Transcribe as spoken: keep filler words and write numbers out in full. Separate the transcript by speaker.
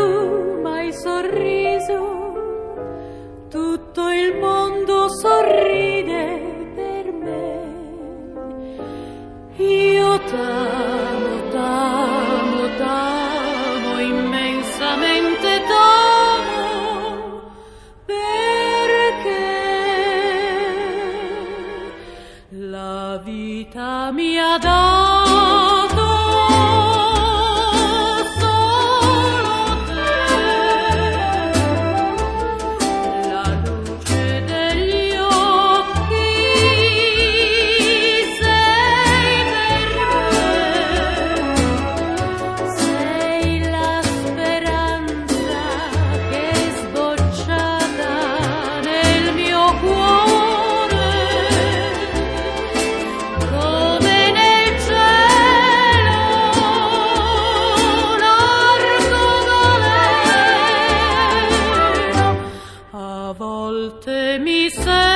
Speaker 1: tu m'hai sorriso, tutto il mondo sorride per me. Io t'amo, t'amo, t'amo, immensamente t'amo, perché la vita mi ha dato solo te, la luce degli occhi sei per me, sei la speranza che è sbocciata nel mio cuore, come nel cielo un arcobaleno. A volte mi sento